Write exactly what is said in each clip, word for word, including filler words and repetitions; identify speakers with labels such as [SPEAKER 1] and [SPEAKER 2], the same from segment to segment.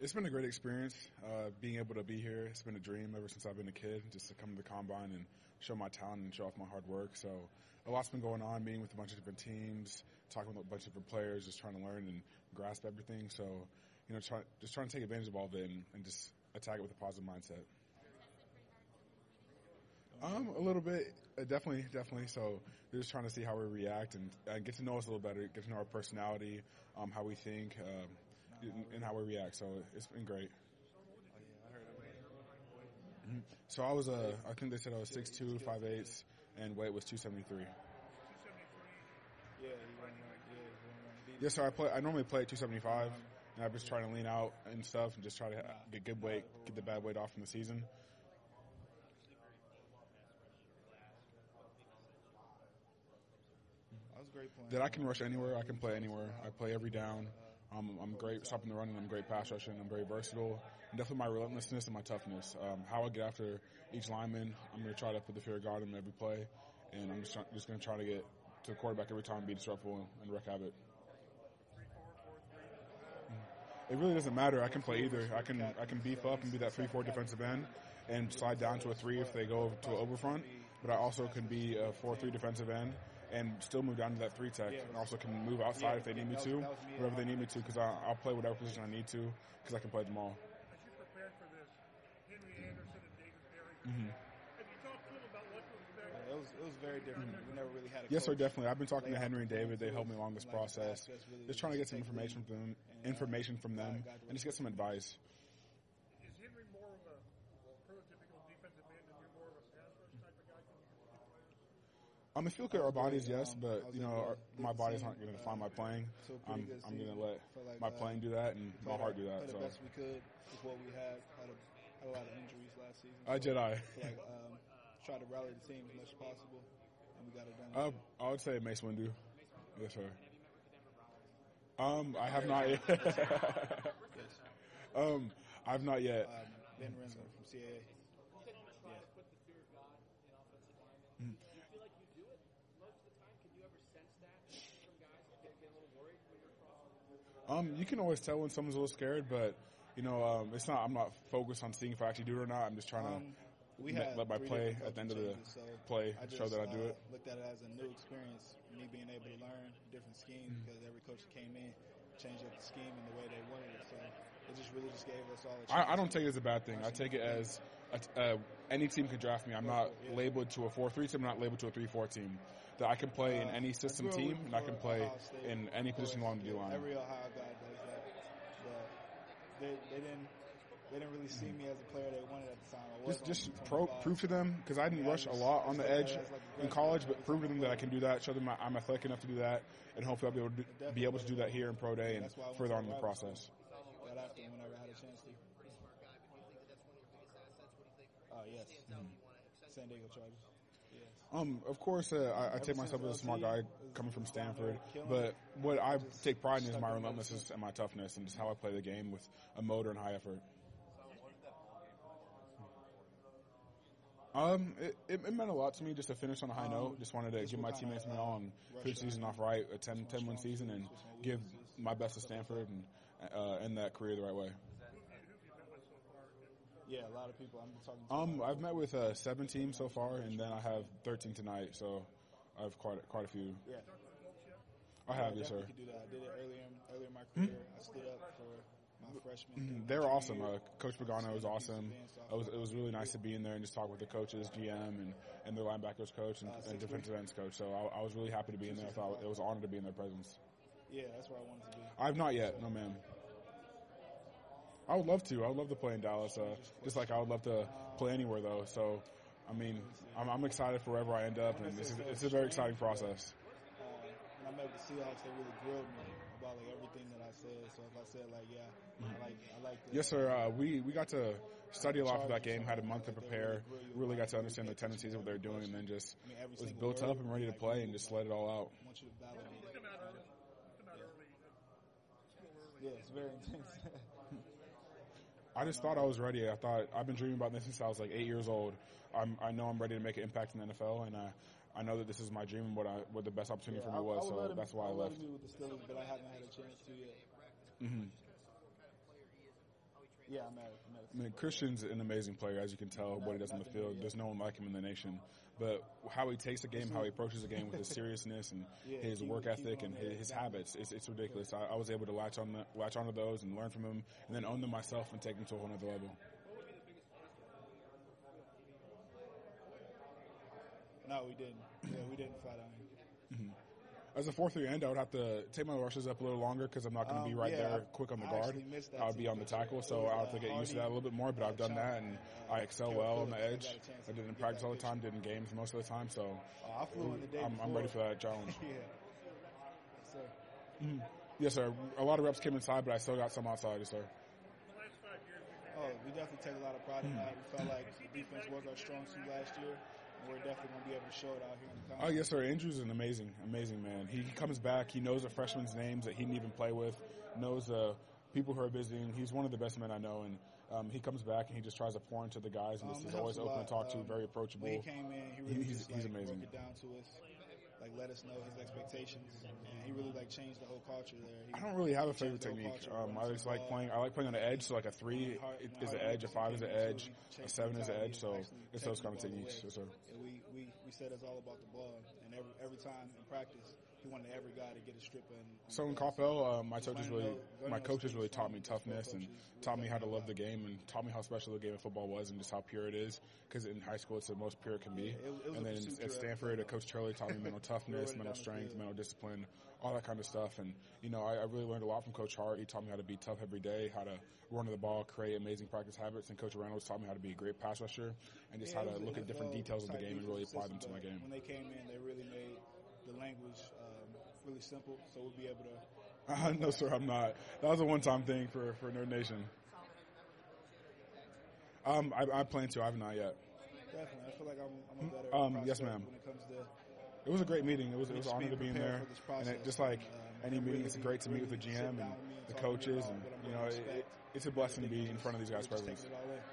[SPEAKER 1] It's been a great experience uh, being able to be here. It's been a dream ever since I've been a kid, just to come to the combine and show my talent and show off my hard work. So a lot's been going on, meeting with a bunch of different teams, talking with a bunch of different players, just trying to learn and grasp everything. So, you know, try, just trying to take advantage of all of it and, and just attack it with a positive mindset. Um, a little bit, uh, definitely, definitely. So we're just trying to see how we react and, and get to know us a little better, get to know our personality, um, how we think, um, and, and how we react. So it's been great. Mm-hmm. So I was, uh, I think they said I was six two, five eight, and weight was two seventy-three.
[SPEAKER 2] Yeah, you want to, yeah,
[SPEAKER 1] Yes, so I play. I normally play at two seventy-five, and I'm just trying to lean out and stuff, and just try to get good weight, get the bad weight off from the season. That I can rush anywhere. I can play anywhere. I play every down. Um, I'm great stopping the run, and I'm great pass rushing. I'm very versatile. And definitely my relentlessness and my toughness. Um, how I get after each lineman, I'm going to try to put the fear of God in every play, and I'm just, try, just going to try to get to the quarterback every time, be disruptive and wreak havoc. It really doesn't matter. I can play either. I can I can beef up and be that three four defensive end and slide down to a three if they go to an overfront. But I also can be a four three defensive end and still move down to that three tech. And also can move outside if they need me to, whatever they need me to, because I'll play whatever position I need to because I can play them all.
[SPEAKER 3] As you prepared for this, Henry Anderson and David Berry,
[SPEAKER 1] Mm-hmm.
[SPEAKER 3] have you talked to them about what to expect?
[SPEAKER 2] It was it was very different. Mm-hmm. We never really had a
[SPEAKER 1] Yes, sir,
[SPEAKER 2] coach.
[SPEAKER 1] definitely. I've been talking to Henry and David. They helped me along this process. Just trying to get some information from them, information from them, and just get some advice.
[SPEAKER 3] Is Henry more of a prototypical defensive end, and you're more of a pass rush type of guy? Can you get the players?
[SPEAKER 1] Um, if you look at our bodies, yes, but you know, our, my bodies aren't going to define my playing. I'm I'm going to let my playing do that and my heart do that. So.
[SPEAKER 2] The best we could with what we had. Had a, had a lot of injuries last season.
[SPEAKER 1] I Jedi.
[SPEAKER 2] Like um, try to rally the team as much as possible, and we got it done.
[SPEAKER 1] Uh, I would say Mace Windu. Yes, sir. Um, I have not yet.
[SPEAKER 2] Yes.
[SPEAKER 1] um, I've not yet.
[SPEAKER 2] Um, Ben Renzo from C A A.
[SPEAKER 1] Um, you can always tell when someone's a little scared, but you know, um, it's not. I'm not focused on seeing if I actually do it or not. I'm just trying to
[SPEAKER 2] Um, we had
[SPEAKER 1] let my
[SPEAKER 2] three
[SPEAKER 1] play
[SPEAKER 2] different
[SPEAKER 1] at the end of the
[SPEAKER 2] coaching changes, so
[SPEAKER 1] play
[SPEAKER 2] I just,
[SPEAKER 1] show that I do
[SPEAKER 2] uh,
[SPEAKER 1] it.
[SPEAKER 2] Looked at it as a new experience, me being able to learn different schemes
[SPEAKER 1] Mm-hmm.
[SPEAKER 2] because every coach that came in changed up the scheme and the way they wanted it. So it just really just gave us all a chance.
[SPEAKER 1] I, I don't take it as a bad thing. I take it as a, uh, any team can draft me. I'm not labeled to a four three team. I'm not labeled to a three four team. That I can play in any system
[SPEAKER 2] I grew up
[SPEAKER 1] team,
[SPEAKER 2] rooting
[SPEAKER 1] and I
[SPEAKER 2] for
[SPEAKER 1] can play
[SPEAKER 2] Ohio State,
[SPEAKER 1] in any position along the D line.
[SPEAKER 2] Every Ohio guy does that, but they, they didn't they didn't really see me as a player they wanted at the time. I was
[SPEAKER 1] Just, just
[SPEAKER 2] on
[SPEAKER 1] pro,
[SPEAKER 2] twenty-five.
[SPEAKER 1] prove to them, because I didn't
[SPEAKER 2] Yeah,
[SPEAKER 1] rush a
[SPEAKER 2] just-
[SPEAKER 1] lot on
[SPEAKER 2] just
[SPEAKER 1] the
[SPEAKER 2] look at
[SPEAKER 1] edge
[SPEAKER 2] it as like a
[SPEAKER 1] in
[SPEAKER 2] great
[SPEAKER 1] college,
[SPEAKER 2] player.
[SPEAKER 1] but prove to them that I can do that. Show them I'm athletic enough to do that, and hopefully I'll be able to do, be able to do that here in pro day and
[SPEAKER 2] That's why I went
[SPEAKER 1] further
[SPEAKER 2] to
[SPEAKER 1] on in the
[SPEAKER 2] rival
[SPEAKER 1] process.
[SPEAKER 2] school right after whenever I had a chance to. Oh yes, San Diego Chargers. Yes.
[SPEAKER 1] Um, of course, uh, I, I take myself as a smart guy coming from Stanford, but what I take pride in is my relentlessness and my toughness, and just how I play the game with a motor and high effort. Um, it, it, it meant a lot to me just to finish on a high note. Just wanted to give my teammates my all and finish the season off right, a ten, ten-win season, and give my best to Stanford and uh, end that career the right way.
[SPEAKER 2] Yeah, a lot of people. I'm talking to.
[SPEAKER 1] Um, I've met with uh, seven teams so far, and then I have thirteen tonight, so I have quite quite a few.
[SPEAKER 2] Yeah.
[SPEAKER 1] I have, yes, sir.
[SPEAKER 2] I could do that. I did it earlier in, earlier in my career. I stood up for my freshman.
[SPEAKER 1] Mm-hmm. They were awesome. Uh, Coach Pagano was awesome. It was, it was really nice to be in there and just talk with the coaches, G M, and, and their linebackers coach and, and defensive ends coach. So I, I was really happy to be in there. I thought it was an honor to be in their presence.
[SPEAKER 2] Yeah, that's where I wanted to be.
[SPEAKER 1] I've not yet. No, ma'am. I would love to. I would love to play in Dallas. Uh, just like I would love to play anywhere, though. So, I mean, I'm, I'm excited for wherever I end up, and this is, it's a very exciting process.
[SPEAKER 2] Uh, when I met with the Seahawks, they really grilled me about like everything that I said. So if I said like, yeah, I like, I like. The,
[SPEAKER 1] Yes, sir. Uh, we we got to study a lot for that game. Had a month to prepare. Really got to understand the tendencies of what they're doing, and then just was built up and ready to play, and just let it all out.
[SPEAKER 2] I want you to validate it.
[SPEAKER 3] Come out early. Come out early. School early.
[SPEAKER 2] Yeah, it's very intense.
[SPEAKER 1] I just thought I was ready. I thought I've been dreaming about this since I was like eight years old. I'm, I know I'm ready to make an impact in the N F L, and uh, I know that this is my dream and what I what the best opportunity
[SPEAKER 2] yeah,
[SPEAKER 1] for me was.
[SPEAKER 2] I, I
[SPEAKER 1] so
[SPEAKER 2] him,
[SPEAKER 1] that's why I,
[SPEAKER 2] I
[SPEAKER 1] left.
[SPEAKER 2] I with the Steelers, but I haven't had a chance to yet.
[SPEAKER 1] Mm-hmm.
[SPEAKER 2] Yeah, I met, I met.
[SPEAKER 1] I mean, Christian's an amazing player, as you can tell, what he does on the field. There's no one like him in the nation. But how he takes the game, how he approaches the game with his seriousness and
[SPEAKER 2] Yeah,
[SPEAKER 1] his
[SPEAKER 2] keep-
[SPEAKER 1] work
[SPEAKER 2] keep
[SPEAKER 1] ethic
[SPEAKER 2] on
[SPEAKER 1] and
[SPEAKER 2] there.
[SPEAKER 1] his, his habits, it's, it's ridiculous. I, I was able to latch on the, latch onto those and learn from him, and then own them myself and take them to a whole other level.
[SPEAKER 2] No, we didn't. Yeah, we didn't flat out.
[SPEAKER 1] As a four three end, I would have to take my rushes up a little longer because I'm not going to be
[SPEAKER 2] Um,
[SPEAKER 1] right
[SPEAKER 2] yeah,
[SPEAKER 1] there
[SPEAKER 2] I-
[SPEAKER 1] quick on the
[SPEAKER 2] I
[SPEAKER 1] guard.
[SPEAKER 2] actually missed that
[SPEAKER 1] I would be
[SPEAKER 2] too.
[SPEAKER 1] on the tackle,
[SPEAKER 2] It
[SPEAKER 1] so
[SPEAKER 2] was,
[SPEAKER 1] I have to
[SPEAKER 2] uh,
[SPEAKER 1] get used to that a
[SPEAKER 2] Hardy,
[SPEAKER 1] little bit more, but
[SPEAKER 2] uh,
[SPEAKER 1] I've done that, and
[SPEAKER 2] uh,
[SPEAKER 1] I excel
[SPEAKER 2] Caleb
[SPEAKER 1] well on the
[SPEAKER 2] Phillips,
[SPEAKER 1] edge.
[SPEAKER 2] I got a chance
[SPEAKER 1] I
[SPEAKER 2] to
[SPEAKER 1] did it in
[SPEAKER 2] get
[SPEAKER 1] practice
[SPEAKER 2] that
[SPEAKER 1] all the time,
[SPEAKER 2] picture.
[SPEAKER 1] did in games most of the time, so
[SPEAKER 2] Oh, I flew in the day
[SPEAKER 1] I'm,
[SPEAKER 2] before.
[SPEAKER 1] I'm ready for that challenge.
[SPEAKER 2] Yeah. Yes, sir.
[SPEAKER 1] Yes, sir. A lot of reps came inside, but I still got some outside, yes, sir.
[SPEAKER 3] The last five years, we've
[SPEAKER 2] Oh, we definitely take a lot of pride in that. We felt like defense was our strong suit last year, and we're definitely going to be able to show it out here in the
[SPEAKER 1] Oh,
[SPEAKER 2] conference.
[SPEAKER 1] yes, sir. Andrew's an amazing, amazing man. He comes back. He knows the freshmen's names that he didn't even play with, knows the people who are visiting. He's one of the best men I know, and um, he comes back and he just tries to pour into the guys, and
[SPEAKER 2] Um,
[SPEAKER 1] just
[SPEAKER 2] it
[SPEAKER 1] is always
[SPEAKER 2] helps a
[SPEAKER 1] open to
[SPEAKER 2] lot.
[SPEAKER 1] talk to,
[SPEAKER 2] Um,
[SPEAKER 1] very approachable.
[SPEAKER 2] When he came in, he really
[SPEAKER 1] He's-
[SPEAKER 2] just
[SPEAKER 1] he's
[SPEAKER 2] like,
[SPEAKER 1] amazing.
[SPEAKER 2] broke it down to us, like let us know his expectations, and he really like changed the whole culture there. He,
[SPEAKER 1] I don't really have a
[SPEAKER 2] he
[SPEAKER 1] favorite
[SPEAKER 2] changed the whole
[SPEAKER 1] technique.
[SPEAKER 2] culture,
[SPEAKER 1] Um, I
[SPEAKER 2] running
[SPEAKER 1] just
[SPEAKER 2] the
[SPEAKER 1] like
[SPEAKER 2] ball.
[SPEAKER 1] playing. I like playing on the edge. So like a three
[SPEAKER 2] Hard-
[SPEAKER 1] is
[SPEAKER 2] when
[SPEAKER 1] an
[SPEAKER 2] Hardy
[SPEAKER 1] edge, a five is an
[SPEAKER 2] came in,
[SPEAKER 1] edge,
[SPEAKER 2] too, he
[SPEAKER 1] a
[SPEAKER 2] chased
[SPEAKER 1] seven
[SPEAKER 2] the
[SPEAKER 1] is an
[SPEAKER 2] inside,
[SPEAKER 1] edge.
[SPEAKER 2] he
[SPEAKER 1] So
[SPEAKER 2] actually
[SPEAKER 1] it's those
[SPEAKER 2] taking
[SPEAKER 1] kind of
[SPEAKER 2] the ball
[SPEAKER 1] techniques.
[SPEAKER 2] away.
[SPEAKER 1] Yes, sir.
[SPEAKER 2] And we, we, we said it's all about the ball, and every every time in practice, he wanted every guy to get a strip in.
[SPEAKER 1] So in
[SPEAKER 2] the ball.
[SPEAKER 1] Coppell, um, my
[SPEAKER 2] Just
[SPEAKER 1] coaches
[SPEAKER 2] learning
[SPEAKER 1] really,
[SPEAKER 2] those- learning
[SPEAKER 1] my
[SPEAKER 2] those
[SPEAKER 1] coaches
[SPEAKER 2] things
[SPEAKER 1] really taught
[SPEAKER 2] from
[SPEAKER 1] me
[SPEAKER 2] the pro
[SPEAKER 1] toughness and
[SPEAKER 2] coaches
[SPEAKER 1] taught me
[SPEAKER 2] really
[SPEAKER 1] how to
[SPEAKER 2] helped
[SPEAKER 1] love
[SPEAKER 2] out.
[SPEAKER 1] the game and taught me how special the game of football was and just how pure it is. Because in high school, it's the most pure it can be.
[SPEAKER 2] Yeah, it- it was
[SPEAKER 1] and
[SPEAKER 2] a
[SPEAKER 1] then
[SPEAKER 2] pursuit
[SPEAKER 1] at
[SPEAKER 2] through
[SPEAKER 1] Stanford,
[SPEAKER 2] everything.
[SPEAKER 1] Coach Turley taught me mental toughness,
[SPEAKER 2] Running
[SPEAKER 1] mental
[SPEAKER 2] down the
[SPEAKER 1] strength,
[SPEAKER 2] field.
[SPEAKER 1] mental discipline, all that kind of stuff. And you know, I, I really learned a lot from Coach Hart. He taught me how to be tough every day, how to run to the ball, create amazing practice habits. And Coach Reynolds taught me how to be a great pass rusher and just
[SPEAKER 2] Yeah,
[SPEAKER 1] how
[SPEAKER 2] it
[SPEAKER 1] to
[SPEAKER 2] was an
[SPEAKER 1] look at different
[SPEAKER 2] N F L
[SPEAKER 1] details of the
[SPEAKER 2] type
[SPEAKER 1] game and really
[SPEAKER 2] defensive
[SPEAKER 1] apply them to
[SPEAKER 2] system,
[SPEAKER 1] my
[SPEAKER 2] but
[SPEAKER 1] game.
[SPEAKER 2] When they came in, they really made the language um, really simple, so we'll be able to.
[SPEAKER 1] Uh, no, sir, I'm not. That was a one-time thing for, for Nerd Nation. Um, I, I plan to. I have not yet.
[SPEAKER 2] Definitely, I feel like I'm, I'm a better
[SPEAKER 1] Um,
[SPEAKER 2] prospect
[SPEAKER 1] yes, ma'am.
[SPEAKER 2] when it comes to.
[SPEAKER 1] It was a great meeting. It was it was
[SPEAKER 2] Just
[SPEAKER 1] an honor to be
[SPEAKER 2] being
[SPEAKER 1] in
[SPEAKER 2] prepared
[SPEAKER 1] there.
[SPEAKER 2] for this
[SPEAKER 1] And it,
[SPEAKER 2] process.
[SPEAKER 1] just like
[SPEAKER 2] Um,
[SPEAKER 1] any
[SPEAKER 2] and
[SPEAKER 1] meeting,
[SPEAKER 2] really-
[SPEAKER 1] it's great to meet with the G
[SPEAKER 2] really
[SPEAKER 1] M
[SPEAKER 2] sit
[SPEAKER 1] and
[SPEAKER 2] down with me and
[SPEAKER 1] the
[SPEAKER 2] talk to me
[SPEAKER 1] coaches,
[SPEAKER 2] about
[SPEAKER 1] and
[SPEAKER 2] what I'm
[SPEAKER 1] you
[SPEAKER 2] gonna
[SPEAKER 1] know, it,
[SPEAKER 2] expect.
[SPEAKER 1] it, it's a blessing to be in front of these guys'
[SPEAKER 2] We're just
[SPEAKER 1] presence.
[SPEAKER 2] taking it all in.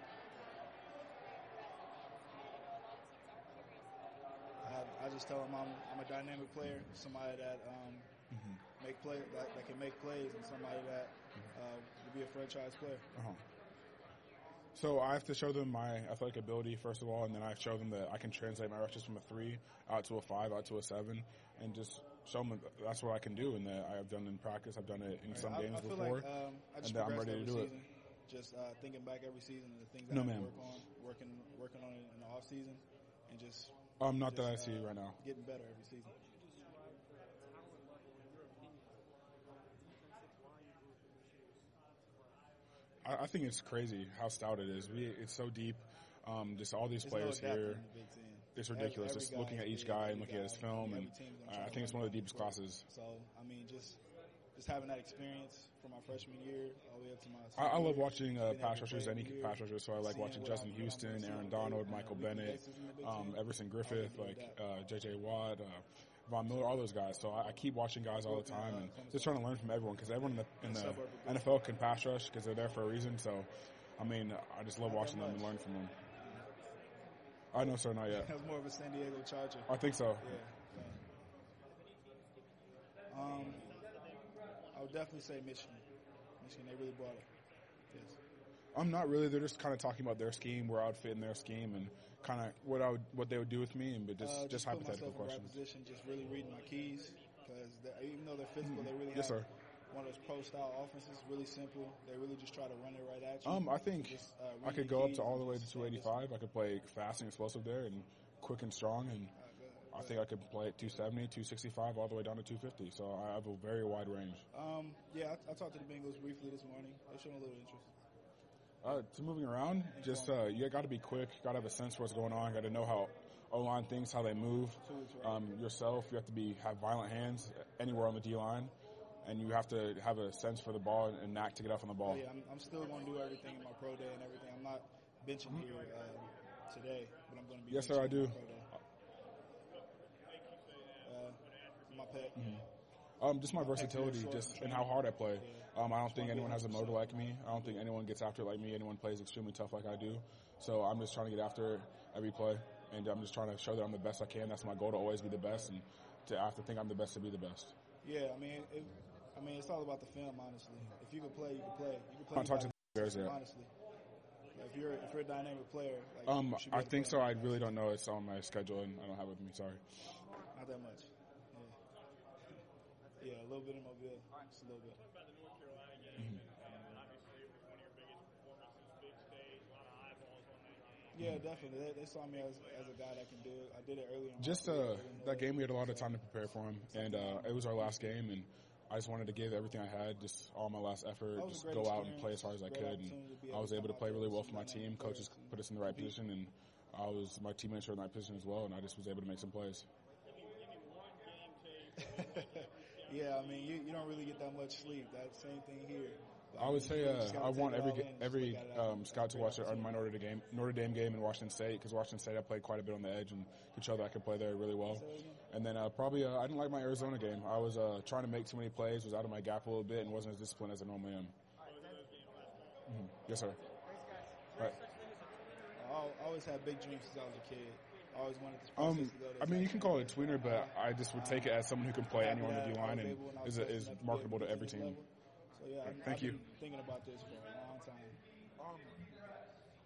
[SPEAKER 2] I, I just tell them I'm, I'm a dynamic player, somebody that um,
[SPEAKER 1] Mm-hmm.
[SPEAKER 2] make play that, that can make plays, and somebody that uh, will be a franchise player.
[SPEAKER 1] Uh-huh. So I have to show them my athletic ability first of all, and then I show them that I can translate my rushes from a three out to a five, out to a seven, and just show them that that's what I can do, and that I've done in practice. I've done it in some
[SPEAKER 2] I,
[SPEAKER 1] games
[SPEAKER 2] I feel
[SPEAKER 1] before.
[SPEAKER 2] like um, I just
[SPEAKER 1] and that I'm
[SPEAKER 2] progressed
[SPEAKER 1] ready to
[SPEAKER 2] every
[SPEAKER 1] do it.
[SPEAKER 2] season. Just uh, thinking back every season and the things that
[SPEAKER 1] No,
[SPEAKER 2] I
[SPEAKER 1] ma'am.
[SPEAKER 2] work on, working working on it in the off season, and just
[SPEAKER 1] Um, not that I
[SPEAKER 2] just,
[SPEAKER 1] see
[SPEAKER 2] uh,
[SPEAKER 1] right now.
[SPEAKER 2] getting better every season.
[SPEAKER 1] I, I think it's crazy how stout it is. We it's so deep. Um, just all these
[SPEAKER 2] There's
[SPEAKER 1] players
[SPEAKER 2] no depth
[SPEAKER 1] here.
[SPEAKER 2] in the Big Ten.
[SPEAKER 1] It's
[SPEAKER 2] Every-
[SPEAKER 1] ridiculous.
[SPEAKER 2] every
[SPEAKER 1] Just
[SPEAKER 2] guy
[SPEAKER 1] looking
[SPEAKER 2] is
[SPEAKER 1] at each
[SPEAKER 2] big,
[SPEAKER 1] guy
[SPEAKER 2] every
[SPEAKER 1] and looking at his
[SPEAKER 2] guy,
[SPEAKER 1] film,
[SPEAKER 2] every
[SPEAKER 1] and
[SPEAKER 2] team's gonna
[SPEAKER 1] uh,
[SPEAKER 2] try
[SPEAKER 1] I
[SPEAKER 2] to
[SPEAKER 1] think it's
[SPEAKER 2] run
[SPEAKER 1] one of the
[SPEAKER 2] down
[SPEAKER 1] deepest
[SPEAKER 2] the court.
[SPEAKER 1] classes.
[SPEAKER 2] So I mean, just just having that experience from my freshman year all the way up to my.
[SPEAKER 1] I, I
[SPEAKER 2] senior
[SPEAKER 1] love
[SPEAKER 2] year,
[SPEAKER 1] watching
[SPEAKER 2] being
[SPEAKER 1] uh,
[SPEAKER 2] able
[SPEAKER 1] pass
[SPEAKER 2] to
[SPEAKER 1] rushers,
[SPEAKER 2] play
[SPEAKER 1] any
[SPEAKER 2] every year,
[SPEAKER 1] pass rushers. So I like
[SPEAKER 2] seeing
[SPEAKER 1] watching
[SPEAKER 2] what
[SPEAKER 1] Justin
[SPEAKER 2] I'm- what I'm
[SPEAKER 1] Houston,
[SPEAKER 2] gonna see
[SPEAKER 1] Aaron
[SPEAKER 2] on the
[SPEAKER 1] Donald,
[SPEAKER 2] weekly
[SPEAKER 1] Michael Bennett,
[SPEAKER 2] basis in the Big
[SPEAKER 1] um,
[SPEAKER 2] Ten.
[SPEAKER 1] Everson
[SPEAKER 2] All
[SPEAKER 1] Griffith,
[SPEAKER 2] they do is
[SPEAKER 1] like
[SPEAKER 2] that.
[SPEAKER 1] uh, J J Watt, uh, Von Miller, all those guys. So I, I keep watching guys all the time and just trying to learn from everyone because everyone in the, in the N F L can pass rush because they're there for a reason. So, I mean, I just love
[SPEAKER 2] Not that
[SPEAKER 1] watching them and
[SPEAKER 2] much.
[SPEAKER 1] learning from them. I know, sir, not yet.
[SPEAKER 2] That was more of a San Diego Charger.
[SPEAKER 1] I think so.
[SPEAKER 2] Yeah. so. Um, I would definitely say Michigan. Michigan, they really brought it. Yes.
[SPEAKER 1] I'm not really. They're just kind of talking about their scheme, where I would fit in their scheme, and kind of what I would, what they would do with me, and but just
[SPEAKER 2] Uh,
[SPEAKER 1] just,
[SPEAKER 2] put
[SPEAKER 1] hypothetical
[SPEAKER 2] myself in the right
[SPEAKER 1] questions.
[SPEAKER 2] position, just really reading my keys, because even though they're physical, they really
[SPEAKER 1] Yes,
[SPEAKER 2] have
[SPEAKER 1] sir.
[SPEAKER 2] one of those pro-style offenses. Really simple. They really just try to run it right at you.
[SPEAKER 1] Um, I think
[SPEAKER 2] Just, uh,
[SPEAKER 1] I
[SPEAKER 2] read
[SPEAKER 1] could
[SPEAKER 2] the
[SPEAKER 1] go up
[SPEAKER 2] keys
[SPEAKER 1] to all the
[SPEAKER 2] and
[SPEAKER 1] way to
[SPEAKER 2] just
[SPEAKER 1] two
[SPEAKER 2] say,
[SPEAKER 1] eighty-five. I could play fast and explosive there, and quick and strong, and I think I could play at two seventy, two sixty-five, all the way down to two fifty. So I have a very wide range.
[SPEAKER 2] Um, yeah, I, I talked to the Bengals briefly this morning. They showed a little interest.
[SPEAKER 1] Uh, to moving around, just uh, you got to be quick. Got to have a sense for what's going on. Got to know how O-line thinks, how they move. Um, yourself, you have to be have violent hands anywhere on the D-line, and you have to have a sense for the ball and knack to get off on the
[SPEAKER 2] Oh,
[SPEAKER 1] ball.
[SPEAKER 2] yeah, I'm, I'm still going to do everything in my pro day and everything. I'm not benching here um, today, but I'm going to be.
[SPEAKER 1] Yes, sir,
[SPEAKER 2] benching
[SPEAKER 1] I
[SPEAKER 2] in
[SPEAKER 1] do.
[SPEAKER 2] my pro day. Uh, my pec.
[SPEAKER 1] Um, just my versatility, just and how hard I play. Um, I don't think anyone has a motor like me. I don't think anyone gets after it like me. Anyone plays extremely tough like I do. So I'm just trying to get after it every play, and I'm just trying to show that I'm the best I can. That's my goal, to always be the best, and to I have to think I'm the best to be the best.
[SPEAKER 2] Yeah, I mean, it, I mean, it's all about the film, honestly. If you can play, you can play. You can play.
[SPEAKER 1] I talked to
[SPEAKER 2] anybody.
[SPEAKER 1] Bears are.
[SPEAKER 2] Honestly, like, if you're if you're a dynamic player, like,
[SPEAKER 1] Um,
[SPEAKER 2] you should be
[SPEAKER 1] I
[SPEAKER 2] able to
[SPEAKER 1] think
[SPEAKER 2] play
[SPEAKER 1] so.
[SPEAKER 2] on
[SPEAKER 1] I
[SPEAKER 2] defense.
[SPEAKER 1] really don't know. It's on my schedule, and I don't have it with me. Sorry.
[SPEAKER 2] Not that much. Yeah, yeah, a little bit in Mobile, just a little bit.
[SPEAKER 4] Talk about the North Carolina game, and, and obviously it was one of your biggest performances, big stage, a lot of eyeballs on that game.
[SPEAKER 2] Yeah, definitely. They, they saw me as as a guy that can do it. I did it early in my
[SPEAKER 1] Just
[SPEAKER 2] career.
[SPEAKER 1] uh,
[SPEAKER 2] I didn't know
[SPEAKER 1] that game, we had a lot of
[SPEAKER 2] so-
[SPEAKER 1] time to prepare for him, and uh, it was our last game, and I just wanted to give everything I had, just all my last effort,
[SPEAKER 2] That was a
[SPEAKER 1] just
[SPEAKER 2] great
[SPEAKER 1] go out and play as
[SPEAKER 2] experience,
[SPEAKER 1] hard as I
[SPEAKER 2] great
[SPEAKER 1] could, and
[SPEAKER 2] opportunity to be
[SPEAKER 1] I was
[SPEAKER 2] able
[SPEAKER 1] able
[SPEAKER 2] to
[SPEAKER 1] to
[SPEAKER 2] come
[SPEAKER 1] play
[SPEAKER 2] out
[SPEAKER 1] really
[SPEAKER 2] there
[SPEAKER 1] well
[SPEAKER 2] with
[SPEAKER 1] for my
[SPEAKER 2] some
[SPEAKER 1] team.
[SPEAKER 2] dynamic
[SPEAKER 1] Coaches
[SPEAKER 2] players
[SPEAKER 1] put us in the right position, and I was my teammates were in the right position as well, and I just was able to make some plays.
[SPEAKER 4] Give me, give me one game tape.
[SPEAKER 2] Yeah, I mean, you, you don't really get that much sleep. That same thing here. But,
[SPEAKER 1] I would
[SPEAKER 2] mean,
[SPEAKER 1] say
[SPEAKER 2] you
[SPEAKER 1] uh,
[SPEAKER 2] just gotta
[SPEAKER 1] I
[SPEAKER 2] take
[SPEAKER 1] want
[SPEAKER 2] it
[SPEAKER 1] every
[SPEAKER 2] all
[SPEAKER 1] ga-
[SPEAKER 2] in, just
[SPEAKER 1] every
[SPEAKER 2] look at it as
[SPEAKER 1] um,
[SPEAKER 2] a
[SPEAKER 1] scout to
[SPEAKER 2] great
[SPEAKER 1] watch it on my
[SPEAKER 2] opportunity.
[SPEAKER 1] Notre Dame Notre Dame game in Washington State, because Washington State I played quite a bit on the edge and could show that I could play there really well.
[SPEAKER 2] Say that again?
[SPEAKER 1] And then uh, probably uh, I didn't like my Arizona game. I was uh, trying to make too many plays, was out of my gap a little bit, and wasn't as disciplined as I normally am. Mhm. Yes, sir. Right.
[SPEAKER 2] I al- I always had big dreams since I was a kid. I always wanted this
[SPEAKER 1] Um,
[SPEAKER 2] process to go to
[SPEAKER 1] I mean, you can call it a tweener, but I just would take it as someone who can play
[SPEAKER 2] happy
[SPEAKER 1] anywhere on the
[SPEAKER 2] that
[SPEAKER 1] D
[SPEAKER 2] I
[SPEAKER 1] line
[SPEAKER 2] was
[SPEAKER 1] and
[SPEAKER 2] able when I was
[SPEAKER 1] is,
[SPEAKER 2] fortunate
[SPEAKER 1] is
[SPEAKER 2] enough to be
[SPEAKER 1] marketable
[SPEAKER 2] able
[SPEAKER 1] to
[SPEAKER 2] get
[SPEAKER 1] every
[SPEAKER 2] this
[SPEAKER 1] team.
[SPEAKER 2] level. So yeah, I've,
[SPEAKER 1] Thank
[SPEAKER 2] I've
[SPEAKER 1] you.
[SPEAKER 2] been thinking about this for a long